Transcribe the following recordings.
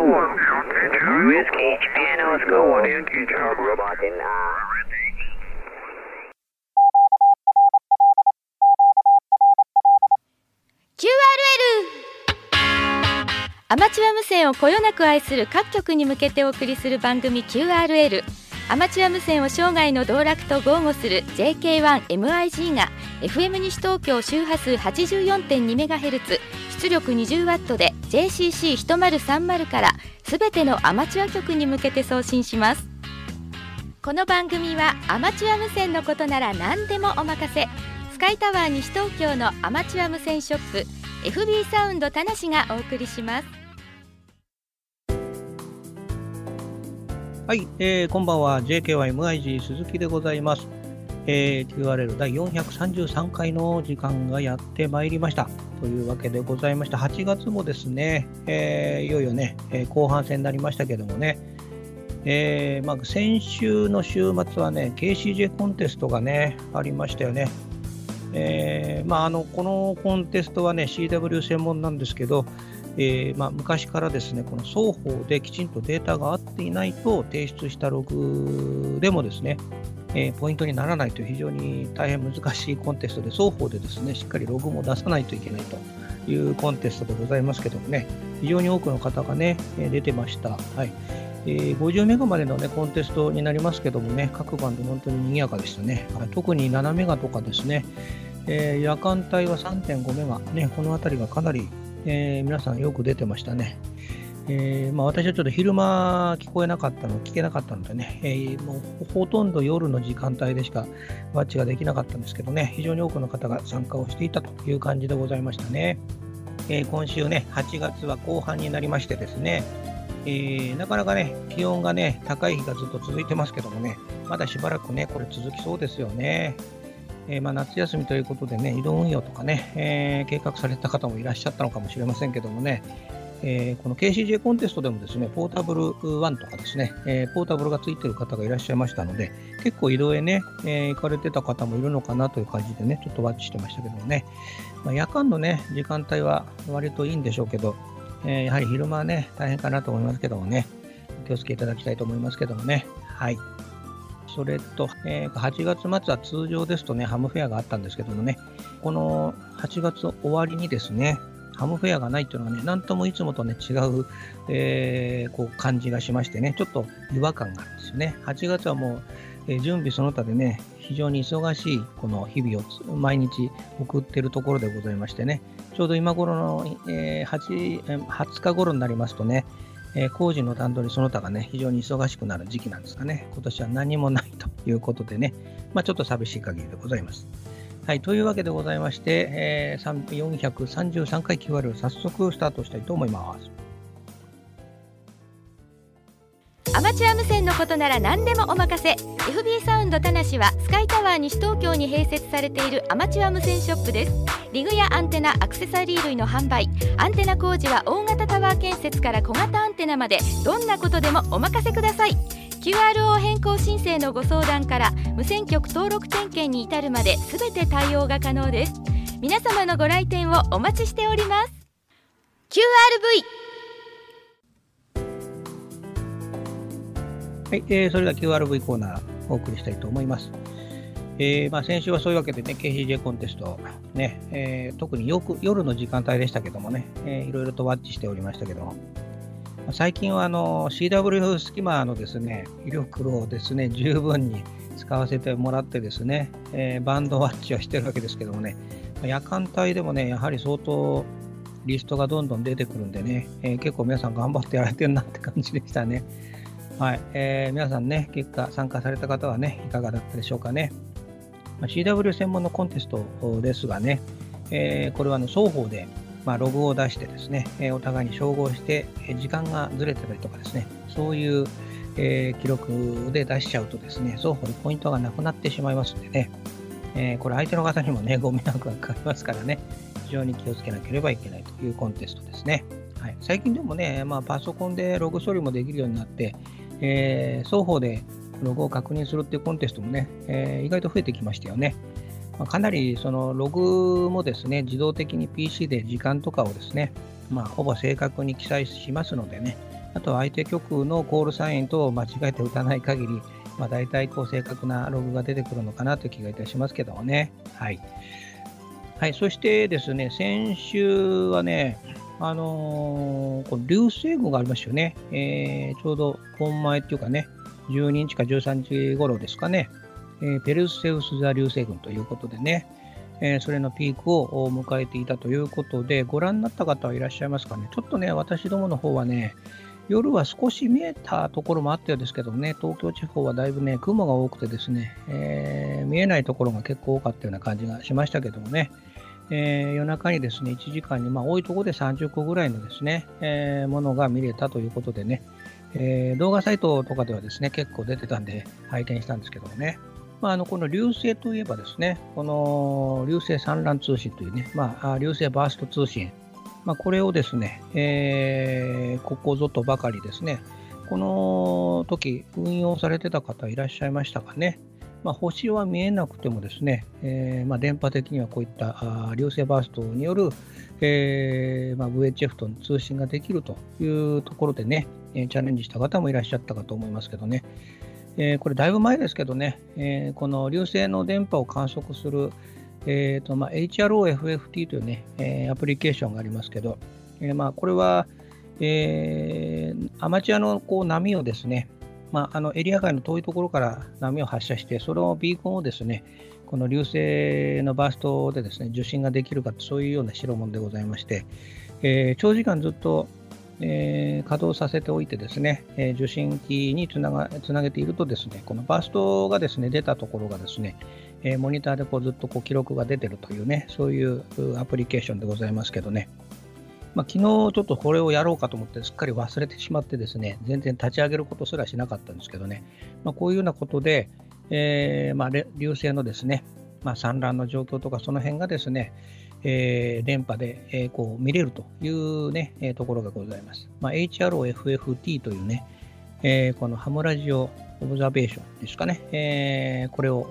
Whiskey, Piano School, Yankee Job Robot in QRL アマチュア無線をこよなく愛する各局に向けてお送りする番組 QRL。 アマチュア無線を生涯の道楽と豪語する JK1MIG が FM 西東京周波数 84.2MHz 出力 20W で JCC1030 からすべてのアマチュア局に向けて送信します。この番組はアマチュア無線のことなら何でもお任せ、スカイタワー西東京のアマチュア無線ショップ FB サウンド田無がお送りします。 はい、こんばんは。 JKYMIG 鈴木でございます。QRL 第433回の時間がやってまいりましたというわけでございました。8月もですね、いよいよね、後半戦になりましたけどもね、先週の週末はね KCJ コンテストがねありましたよね。このコンテストはね CW 専門なんですけど、昔からですねこの双方できちんとデータが合っていないと提出したログでもですね、ポイントにならないという非常に大変難しいコンテストで、双方でですねしっかりログも出さないといけないというコンテストでございますけどもね、非常に多くの方がね出てました。はい。50メガまでの、ね、コンテストになりますけどもね、各バンド本当に賑やかでしたね。特に7メガとかですね、夜間帯は 3.5 メガ、ね、このあたりがかなり、皆さんよく出てましたね。私はちょっと昼間聞けなかったのでね、もうほとんど夜の時間帯でしかワッチができなかったんですけどね、非常に多くの方が参加をしていたという感じでございましたね。今週ね、8月は後半になりましてですね、なかなかね、気温がね、高い日がずっと続いてますけどもね、まだしばらくね、これ続きそうですよね。夏休みということでね、移動運用とかね、計画された方もいらっしゃったのかもしれませんけどもね、この KCJ コンテストでもですね、ポータブル1とかですね、ポータブルがついている方がいらっしゃいましたので、結構移動へね、行かれてた方もいるのかなという感じでね、ちょっとワッチしてましたけどもね、夜間のね、時間帯は割といいんでしょうけど、やはり昼間はね、大変かなと思いますけどもね、お気をつけいただきたいと思いますけどもね。はい。それと、8月末は通常ですとね、ハムフェアがあったんですけどもね、この8月終わりにですね、ハムフェアがないっていうのはね、なんともいつもとね、違う、感じがしましてね、ちょっと違和感があるんですよね。8月はもう、準備その他でね、非常に忙しいこの日々を毎日送っているところでございましてね、ちょうど今頃の、20日頃になりますとね、工事の段取りその他がね、非常に忙しくなる時期なんですかね。今年は何もないということでね、ちょっと寂しい限りでございます。はい、というわけでございまして、433回 QRL を早速スタートしたいと思います。 アマチュア無線のことなら何でもお任せ。 FB サウンド田無はスカイタワー西東京に併設されているアマチュア無線ショップです。リグやアンテナ、アクセサリー類の販売、アンテナ工事は大型タワー建設から小型アンテナまで、どんなことでもお任せください。 QRO 変更申請のご相談から無線局登録点検に至るまで全て対応が可能です。皆様のご来店をお待ちしております。 QRV。 はい、それでは QRV コーナーお送りしたいと思います。先週はそういうわけでね、KCJ コンテスト、ね、特に夜の時間帯でしたけどもね、いろいろとワッチしておりましたけども、最近はCW スキマーのですね、威力をですね、十分に使わせてもらってですね、バンドワッチはしてるわけですけどもね、夜間帯でもね、やはり相当リストがどんどん出てくるんでね、結構皆さん頑張ってやられてるなって感じでしたね。はい、皆さんね、結果参加された方はね、いかがだったでしょうかね。CW 専門のコンテストですがね、これは双方で、ログを出してですね、お互いに照合して時間がずれてたりとかですね、そういう、記録で出しちゃうとですね、双方でポイントがなくなってしまいますんでね、これ相手の方にもね、ご迷惑がかかりますからね、非常に気をつけなければいけないというコンテストですね。はい、最近でもね、パソコンでログ処理もできるようになって、双方でログを確認するっていうコンテストもね、意外と増えてきましたよね。かなりそのログもですね、自動的に PC で時間とかをですね、ほぼ正確に記載しますのでね、 あとは相手局のコールサインと間違えて打たない限り、大体正確なログが出てくるのかなという気がいたしますけどもね。はい。はい、そしてですね、先週はね、この流星群がありましたよね。ちょうど本前っていうかね、12日か13日頃ですかね、ペルセウス座流星群ということでね、それのピークを迎えていたということで、ご覧になった方はいらっしゃいますかね。ちょっとね、私どもの方はね、夜は少し見えたところもあったようですけどね、東京地方はだいぶね、雲が多くてですね、見えないところが結構多かったような感じがしましたけどもね、夜中にですね、1時間に、多いところで30個ぐらいのですね、ものが見れたということでね、動画サイトとかではですね、結構出てたんで拝見したんですけどもね、この流星といえばですね、この流星産卵通信というね、流星バースト通信、これをですね、ここぞとばかりですね、この時運用されてた方いらっしゃいましたかね。星は見えなくてもですね、電波的にはこういった流星バーストによる、VHF との通信ができるというところでね、チャレンジした方もいらっしゃったかと思いますけどね、これだいぶ前ですけどね、この流星の電波を観測する、HROFFT というね、アプリケーションがありますけど、これは、アマチュアの波をですね、エリア外の遠いところから波を発射して、そのビーコンをですね、この流星のバーストでですね、受信ができるかと、そういうような代物でございまして、長時間ずっと、稼働させておいてですね、受信機につなげているとですね、このバーストがですね、出たところがですね、モニターでずっと記録が出てるというね、そういうアプリケーションでございますけどね、昨日ちょっとこれをやろうかと思ってすっかり忘れてしまってですね、全然立ち上げることすらしなかったんですけどね、こういうようなことで、流星のですね、産卵の状況とかその辺がですね、電波で、見れるというね、ところがございます。HROFFT というね、このハムラジオオブザベーションですかね、これを、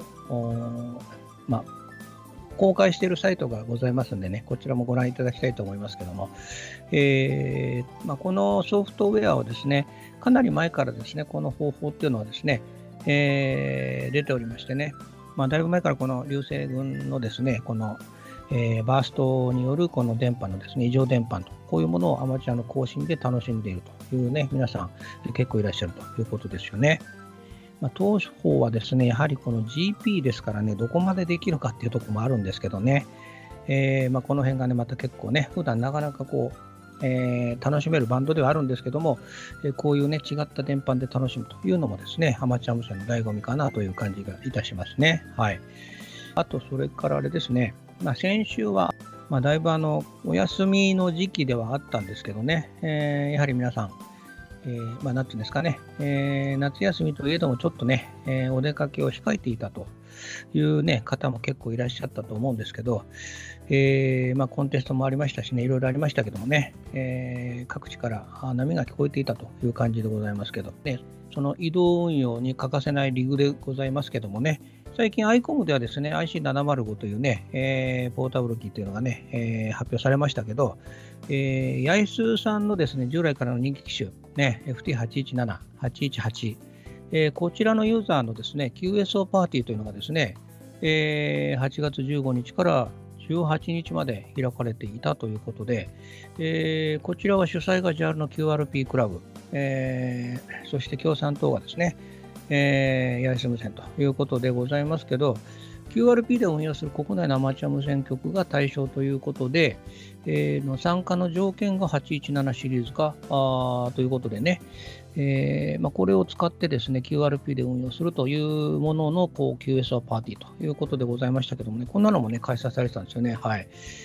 公開しているサイトがございますのでね、こちらもご覧いただきたいと思いますけども、このソフトウェアをですね、かなり前からですね、この方法っていうのはですね、出ておりましてね、だいぶ前からこの流星群のですね、この、バーストによるこの電波のですね、異常電波と、こういうものをアマチュアの更新で楽しんでいるというね、皆さん結構いらっしゃるということですよね。当方はですね、やはりこの GP ですからね、どこまでできるかっていうところもあるんですけどね、この辺がね、また結構ね、普段なかなか楽しめるバンドではあるんですけども、こういうね、違った電波で楽しむというのもですね、アマチュア無線の醍醐味かなという感じがいたしますね。はい。あと、それからあれですね、先週は、だいぶお休みの時期ではあったんですけどね、やはり皆さん、なんていうんですかね、夏休みといえどもちょっとね、お出かけを控えていたというね、方も結構いらっしゃったと思うんですけど、コンテストもありましたしね、いろいろありましたけどもね、各地から波が聞こえていたという感じでございますけど、ね、その移動運用に欠かせないリグでございますけどもね、最近 ICOM ではですね、IC705 というね、ポータブル機というのがね、発表されましたけど、ヤイスさんのですね、従来からの人気機種、ね、FT817、818、こちらのユーザーのですね、QSO パーティーというのがですね、8月15日から18日まで開かれていたということで、こちらは主催が JAL の QRP クラブ、そして共産党がですね、ヤイス無線ということでございますけど、QRP で運用する国内のアマチュア無線局が対象ということで、の参加の条件が817シリーズ化ということでね、これを使ってですね、QRP で運用するというもののQSO パーティーということでございましたけどもね、こんなのもね、開催されてたんですよね。はい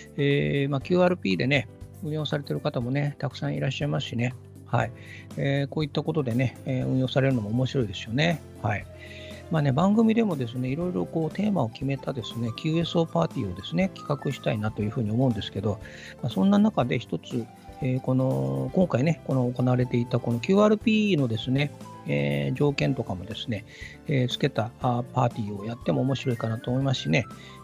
。QRP でね、運用されている方もね、たくさんいらっしゃいますしね。はい。こういったことでね、運用されるのも面白いですよね。はい。番組でもですね、いろいろテーマを決めたですね、QSO パーティーをですね、企画したいなというふうに思うんですけど、そんな中で一つ、今回ね、行われていたこの QRP のですね、条件とかもですね、つけたパーティーをやっても面白いかなと思いますしね、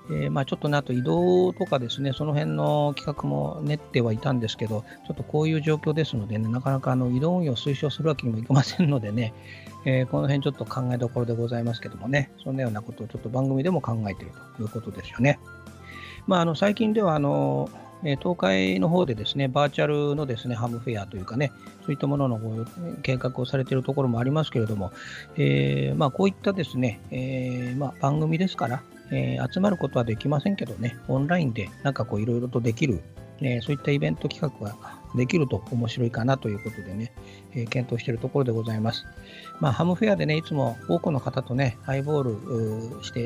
ちょっとね、あと移動とかですね、その辺の企画も練ってはいたんですけど、ちょっとこういう状況ですのでね、なかなか移動運用を推奨するわけにもいきませんのでね、この辺ちょっと考えどころでございますけどもね、そんなようなことをちょっと番組でも考えているということですよね。最近では東海の方でですね、バーチャルのですね、ハムフェアというかね、そういったものの計画をされているところもありますけれども、こういったですね、番組ですから、集まることはできませんけどね、オンラインでなんかこういろいろとできる、そういったイベント企画ができると面白いかなということでね、検討しているところでございます。ハムフェアでね、いつも多くの方とね、ハイボールして、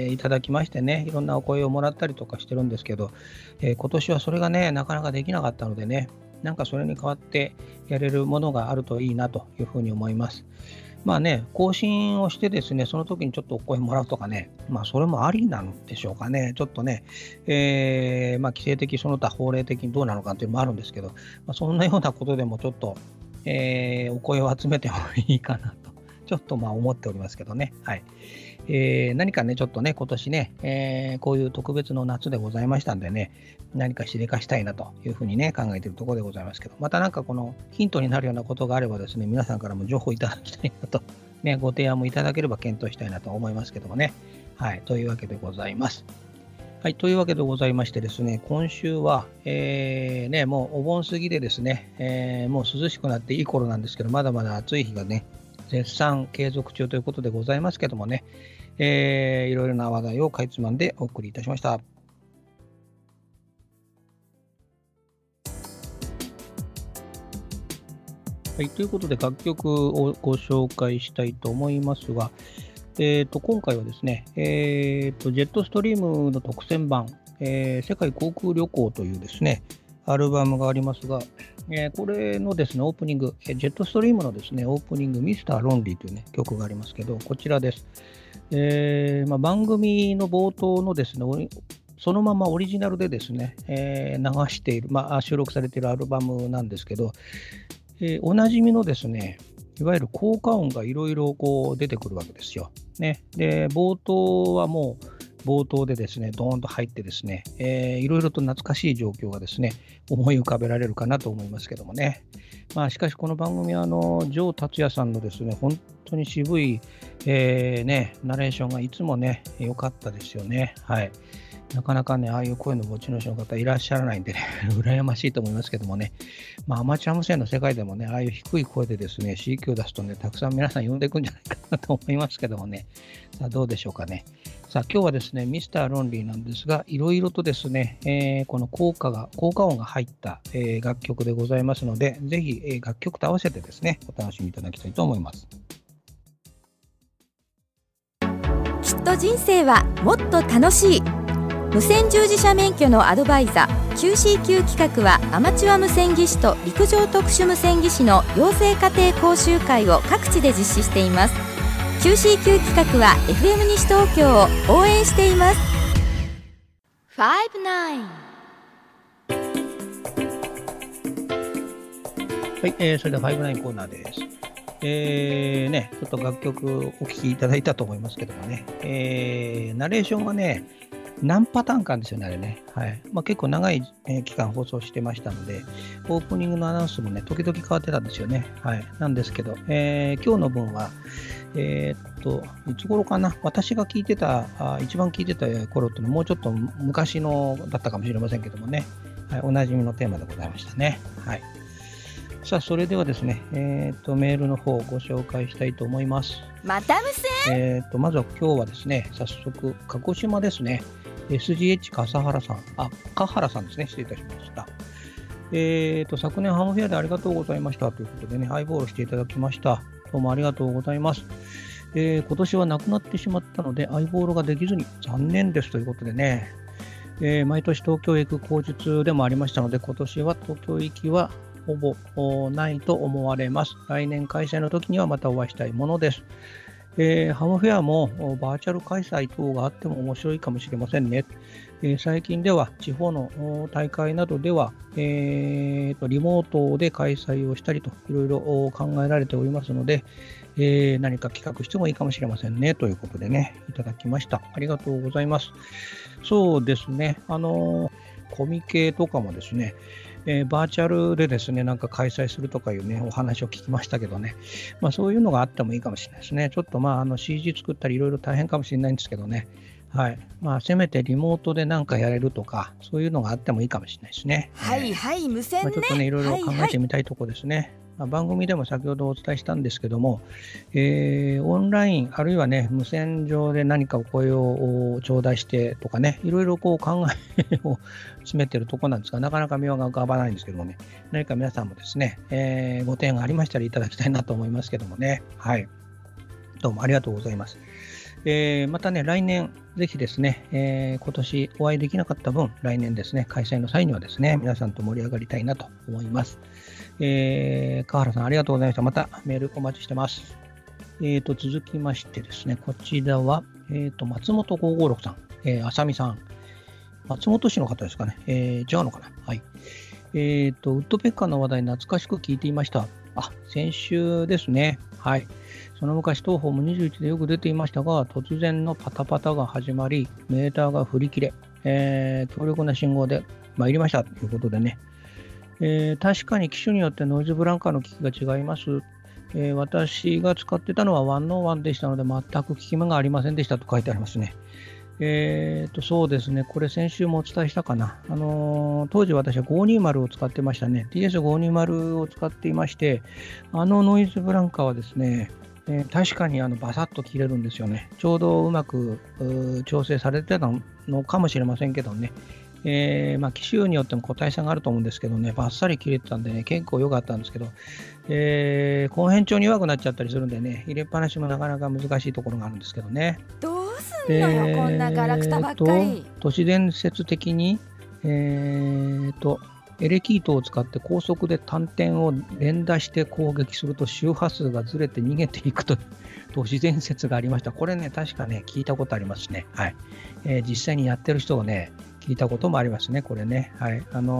いただきましてね、いろんなお声をもらったりとかしてるんですけど、今年はそれがね、なかなかできなかったのでね、なんかそれに代わってやれるものがあるといいなというふうに思います。更新をしてですね、その時にちょっとお声もらうとかね、それもありなんでしょうかね。ちょっとね、規制的その他法令的にどうなのかというのもあるんですけど、そんなようなことでもちょっと、お声を集めてもいいかなと、ちょっと思っておりますけどね。はい。何かね、ちょっとね、今年ね、こういう特別の夏でございましたんでね、何かしでかしたいなというふうにね、考えているところでございますけど、またなんかこのヒントになるようなことがあればですね、皆さんからも情報いただきたいなと、ね、ご提案もいただければ検討したいなと思いますけどもね。はい、というわけでございます。はい、というわけでございましてですね、今週は、もうお盆過ぎでですね、もう涼しくなっていい頃なんですけど、まだまだ暑い日がね、絶賛継続中ということでございますけどもね、いろいろな話題をかいつまんでお送りいたしました。はい、ということで楽曲をご紹介したいと思いますが、今回はですね、ジェットストリームの特選版、世界航空旅行というですね、アルバムがありますが、これのですね、オープニング、ジェットストリームのですね、オープニング、ミスターロンリーというね、曲がありますけど、こちらです。番組の冒頭のですね、そのままオリジナルでですね、流している、収録されているアルバムなんですけど、おなじみのですね、いわゆる効果音がいろいろこう出てくるわけですよ。ね、で、冒頭はもう冒頭でですね、ドーンと入ってですね、いろいろと懐かしい状況がですね、思い浮かべられるかなと思いますけどもね。しかしこの番組は城達也さんのですね、本当に渋い、ナレーションがいつもね、良かったですよね。はい。なかなかね、ああいう声の持ち主の方いらっしゃらないんでね、羨ましいと思いますけどもね、アマチュア無線の世界でもね、ああいう低い声でですね、CQ を出すとね、たくさん皆さん呼んでいくんじゃないかなと思いますけどもね、さあどうでしょうかね。さあ今日はですね、ミスターロンリーなんですが、いろいろとですね、この効果音が入った、楽曲でございますので、ぜひ、楽曲と合わせてですね、お楽しみいただきたいと思います。 きっと人生はもっと楽しい。無線従事者免許のアドバイザー QCQ 企画はアマチュア無線技師と陸上特殊無線技師の養成家庭講習会を各地で実施しています。 QCQ 企画は FM 西東京を応援しています。59 はい、それでは59コーナーです。ちょっと楽曲お聴きいただいたと思いますけどもね、ナレーションがね、何パターンかあるんですよね、あれね。はい。結構長い、期間放送してましたので、オープニングのアナウンスもね、時々変わってたんですよね。はい。なんですけど、今日の分は、いつ頃かな、私が聞いてた、一番聞いてた頃っていうのはもうちょっと昔のだったかもしれませんけどもね、はい、おなじみのテーマでございましたね。はい。さあ、それではですね、メールの方をご紹介したいと思います。 また無線。 まずは今日はですね、早速、鹿児島ですね。SGH 笠原さん、香原さんですね、失礼いたしました。昨年ハムフェアでありがとうございましたということでね、ハイボールしていただきました。どうもありがとうございます。今年はなくなってしまったので、ハイボールができずに残念ですということでね、毎年東京へ行く口実でもありましたので、今年は東京行きはほぼないと思われます。来年開催の時にはまたお会いしたいものです。ハムフェアもバーチャル開催等があっても面白いかもしれませんね。 最近では地方の大会などでは、リモートで開催をしたりといろいろ考えられておりますので、何か企画してもいいかもしれませんねということでね、いただきました。ありがとうございます。そうですね、コミケとかもですね、バーチャルでですね、なんか開催するとかいうね、お話を聞きましたけどね、そういうのがあってもいいかもしれないですね。ちょっとCG 作ったりいろいろ大変かもしれないんですけどね。はい。せめてリモートでなんかやれるとか、そういうのがあってもいいかもしれないですね。 はいはい、無線ね。 ちょっとね、いろいろ考えてみたいところですね。番組でも先ほどお伝えしたんですけども、オンラインあるいはね、無線上で何かお声を頂戴してとかね、いろいろこう考えを詰めてるところなんですが、なかなか妙が浮かばないんですけどもね、何か皆さんもですね、ご提案がありましたらいただきたいなと思いますけどもね。はい。どうもありがとうございます。またね、来年、ぜひですね、今年お会いできなかった分、来年ですね、開催の際にはですね、皆さんと盛り上がりたいなと思います。川原さん、ありがとうございました。またメールお待ちしてます。続きましてですね、こちらは、松本556さん、あさみさん、松本市の方ですかね、違うのかな。はい。ウッドペッカーの話題、懐かしく聞いていました。先週ですね。はい。その昔、東方も21でよく出ていましたが、突然のパタパタが始まり、メーターが振り切れ、強力な信号で参りましたということでね。確かに機種によってノイズブランカーの機器が違います。私が使ってたのは101でしたので、全く効き目がありませんでしたと書いてありますね。そうですね、これ先週もお伝えしたかな。当時私は520を使ってましたね。TS520 を使っていまして、ノイズブランカーはですね、確かにバサッと切れるんですよね。ちょうどうまく調整されてたのかもしれませんけどね。機種によっても個体差があると思うんですけどね、バッサリ切れてたんでね、結構良かったんですけど、後編調に弱くなっちゃったりするんでね、入れっぱなしもなかなか難しいところがあるんですけどね。 どうすんのよ、こんなガラクタばっかり。 都市伝説的に、エレキートを使って高速で単点を連打して攻撃すると周波数がずれて逃げていくという都市伝説がありました。これね、確かね、聞いたことありますね。はい。実際にやってる人をね、聞いたこともありますね、これね。はい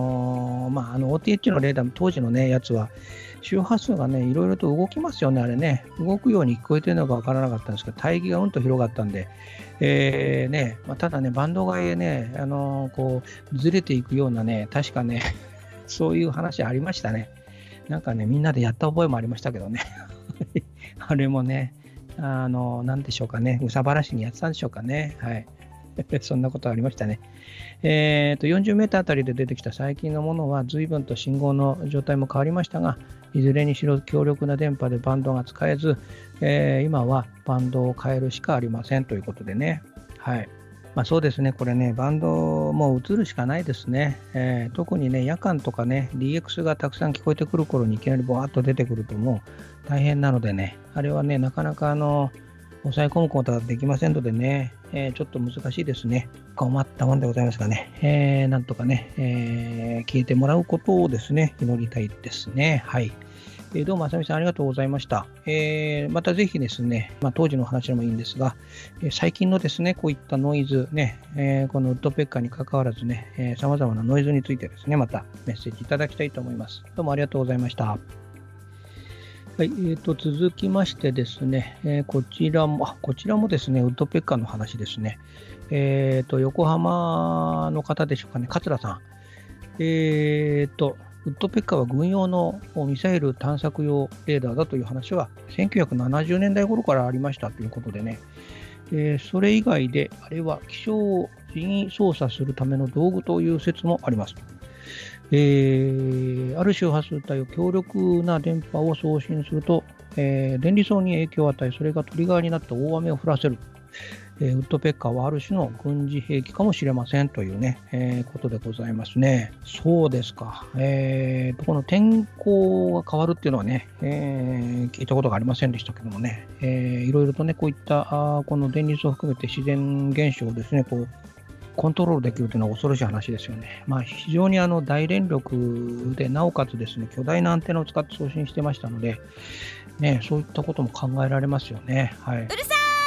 。OTH のレーダー、当時のね、やつは、周波数がね、いろいろと動きますよね、あれね。動くように聞こえてるのかわからなかったんですけど、帯域がうんと広がったんで、ただね、バンド外へね、ずれていくようなね、確かね、そういう話ありましたね。なんかね、みんなでやった覚えもありましたけどね。あれもね、なんでしょうかね、うさばらしにやってたんでしょうかね。はい。そんなことありましたね。40メーターあたりで出てきた最近のものは随分と信号の状態も変わりましたが、いずれにしろ強力な電波でバンドが使えず、今はバンドを変えるしかありませんということでね。はい。そうですね、これね、バンドも映るしかないですね。特にね、夜間とかね、DX がたくさん聞こえてくる頃にいきなりボワーッと出てくるともう大変なのでね、あれはね、なかなか抑え込むことができませんのでね、ちょっと難しいですね。困ったもんでございますがね、なんとかね、消えてもらうことをですね、祈りたいですね。はい。どうもあさみさんありがとうございました。またぜひですね、当時の話でもいいんですが、最近のですね、こういったノイズね、このウッドペッカーに関わらずね、様々なノイズについてですね、またメッセージいただきたいと思います。どうもありがとうございました。はい、続きましてですね、こちらもですね、ウッドペッカーの話ですね。横浜の方でしょうかね、桂さん。ウッドペッカーは軍用のミサイル探索用レーダーだという話は1970年代頃からありましたということでね、それ以外であれは気象に操作するための道具という説もあります。ある周波数帯を強力な電波を送信すると、電離層に影響を与え、それがトリガーになって大雨を降らせる。ウッドペッカーはある種の軍事兵器かもしれませんというね、ことでございますね。そうですか。この天候が変わるっていうのはね、聞いたことがありませんでしたけどもね、いろいろとね、こういったこの電離層を含めて自然現象をですね、コントロールできるというのは恐ろしい話ですよね。非常に大連力で、なおかつですね、巨大なアンテナを使って送信してましたので、ね、そういったことも考えられますよね。はい。 うるさい。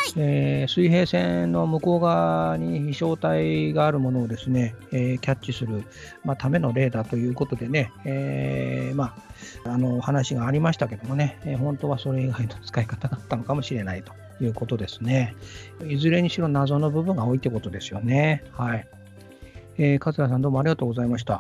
水平線の向こう側に飛翔体があるものをですね、キャッチする、ためのレーダーということでね、話がありましたけどもね、本当はそれ以外の使い方だったのかもしれないということですね。いずれにしろ謎の部分が多いってことですよね。はい。勝谷さんどうもありがとうございました。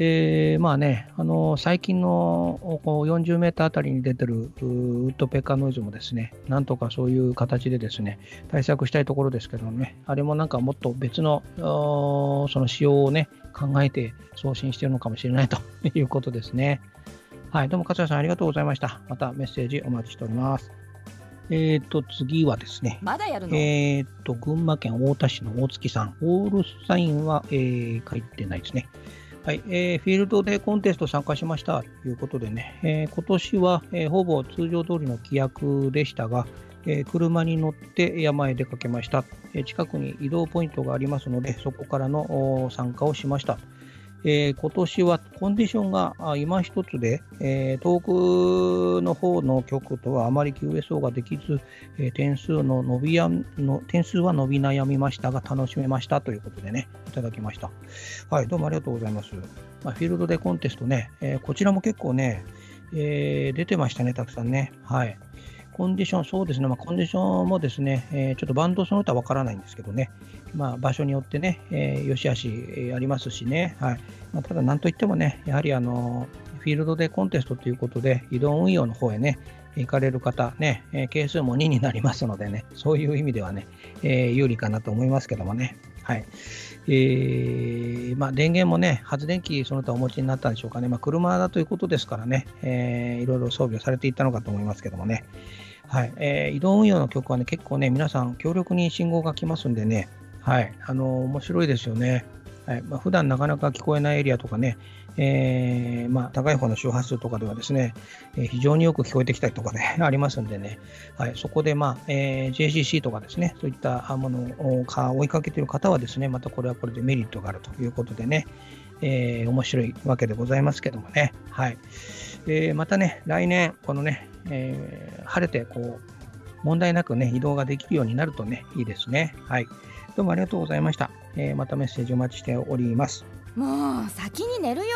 最近の40メーターあたりに出てるウッドペッカーノイズもですね、なんとかそういう形でですね、対策したいところですけどね、あれもなんかもっと別のその仕様をね、考えて送信しているのかもしれないということですね。はい、どうも勝谷さんありがとうございました。またメッセージお待ちしております。次はですね、 まだやるの？ 群馬県太田市の大月さん、オールサインは、書いてないですね。はい、フィールドでコンテスト参加しましたということでね、今年は、ほぼ通常通りの規約でしたが、車に乗って山へ出かけました。近くに移動ポイントがありますので、そこからの参加をしました。今年はコンディションが今一つで、遠くの方の局とはあまり QSO ができず、点数は伸び悩みましたが楽しめましたということでね、いただきました。はい、どうもありがとうございます。フィールドでコンテストね、こちらも結構ね、出てましたね、たくさんね。はい。コンディション、そうですね、コンディションもですね、ちょっとバンドその他わからないんですけどね、場所によってね、良し悪しありますしね、はい。ただ、なんといってもね、やはりフィールドでコンテストということで、移動運用の方へね、行かれる方、ね、係数も2になりますのでね、そういう意味ではね、有利かなと思いますけどもね、はい。電源もね、発電機その他お持ちになったんでしょうかね、車だということですからね、いろいろ装備をされていったのかと思いますけどもね、はい。移動運用の局はね、結構ね、皆さん強力に信号が来ますんでね、はい。面白いですよね。はい。普段なかなか聞こえないエリアとかね、高い方の周波数とかではですね、非常によく聞こえてきたりとかね、ありますんでね、はい。そこでJCC とかですね、そういったものを追いかけている方はですね、またこれはこれでメリットがあるということでね、面白いわけでございますけどもね、はい。またね、来年、このね、晴れて問題なくね、移動ができるようになるとね、いいですね。はい。どうもありがとうございました。またメッセージお待ちしております。 もう先に寝るよ。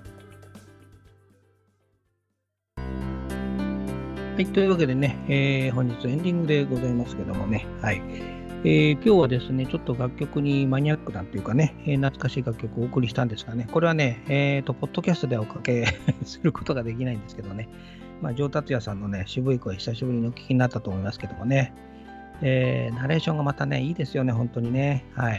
はい、というわけでね、本日エンディングでございますけどもね、はい。今日はですね、ちょっと楽曲にマニアックなというかね、懐かしい楽曲をお送りしたんですがね、これはね、ポッドキャストではおかけすることができないんですけどね、上達也さんのね、渋い声、久しぶりにお聞きになったと思いますけどもね、ナレーションがまたね、いいですよね、本当にね。はい。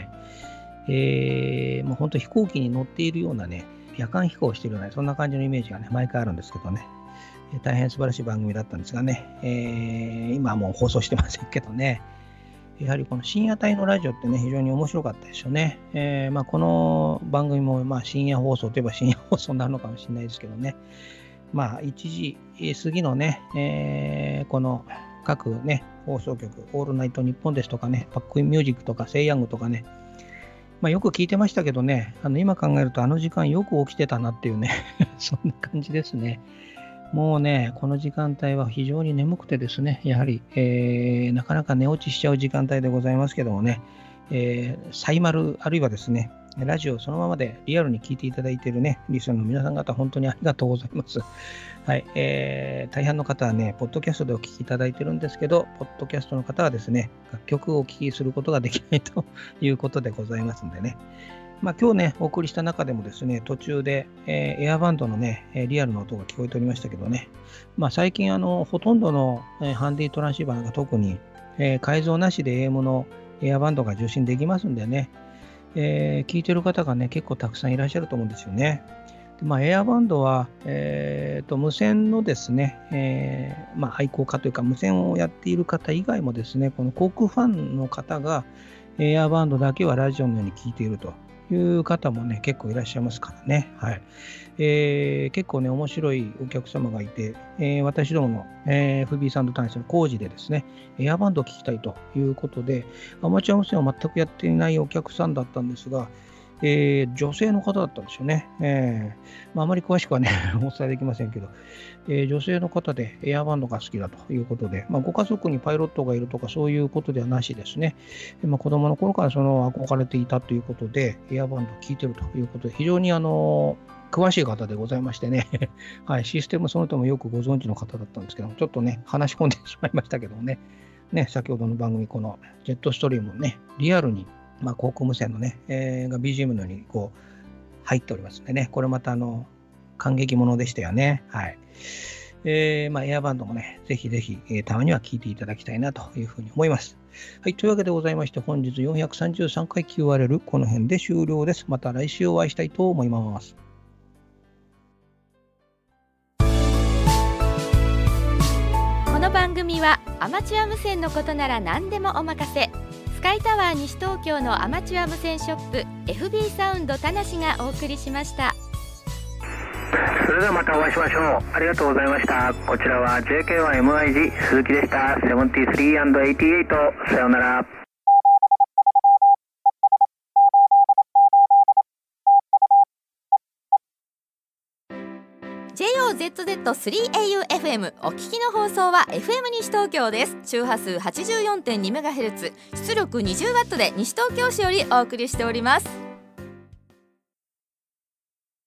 もう本当飛行機に乗っているようなね、夜間飛行をしているような、そんな感じのイメージがね、毎回あるんですけどね、大変素晴らしい番組だったんですがね、今はもう放送してませんけどね、やはりこの深夜帯のラジオってね、非常に面白かったですよね。この番組も深夜放送といえば深夜放送になるのかもしれないですけどね、1時過ぎのね、この各ね、放送局、オールナイトニッポンですとかね、パックインミュージックとか、セイヤングとかね、よく聞いてましたけどね、今考えるとあの時間よく起きてたなっていうね、そんな感じですね。もうね、この時間帯は非常に眠くてですね、やはり、なかなか寝落ちしちゃう時間帯でございますけどもね、サイマル、あるいはですね、ラジオをそのままでリアルに聞いていただいているね、リスナーの皆さん方、本当にありがとうございます。はい。大半の方はね、ポッドキャストでお聞きいただいてるんですけど、ポッドキャストの方はですね、楽曲をお聞きすることができないということでございますんでね。今日ね、お送りした中でもですね、途中で、エアバンドのね、リアルの音が聞こえておりましたけどね、最近ほとんどの、ハンディトランシーバーが特に、改造なしで AM のエアバンドが受信できますんでね、聞いてる方がね、結構たくさんいらっしゃると思うんですよね。でエアバンドは、無線のですね、愛好家というか、無線をやっている方以外もですね、この航空ファンの方が、エアバンドだけはラジオのように聞いているという方もね、結構いらっしゃいますからね。はい。結構ね、面白いお客様がいて、私どもの、FB サンドタイムスの工事でですね、エアバンドを聞きたいということで、アマチュア無線を全くやっていないお客さんだったんですが、 女性の方だったんですよね。あまり詳しくはねお伝えできませんけど、女性の方でエアバンドが好きだということで、ご家族にパイロットがいるとかそういうことではなしですね、子供の頃からその憧れていたということでエアバンドを聴いているということで、非常に詳しい方でございましてね、はい、システムその他もよくご存知の方だったんですけども、ちょっとね話し込んでしまいましたけどもね、先ほどの番組このジェットストリームね、リアルに航空無線のね、が BGM のようにこう入っておりますんでね、これまた感激ものでしたよね。はい。エアバンドもね、ぜひぜひ、たまには聞いていただきたいなというふうに思います。はい、というわけでございまして、本日433回 QRL この辺で終了です。また来週お会いしたいと思います。 この番組はアマチュア無線のことなら何でもお任せ、スカイタワー西東京のアマチュア無線ショップ FB サウンド田無がお送りしました。 それではまたお会いしましょう。ありがとうございました。こちらは JK1MIG 鈴木でした。73&88、さようなら。 JOZZ3AUFM お聞きの放送は FM 西東京です。周波数 84.2MHz、出力 20W で西東京市よりお送りしております。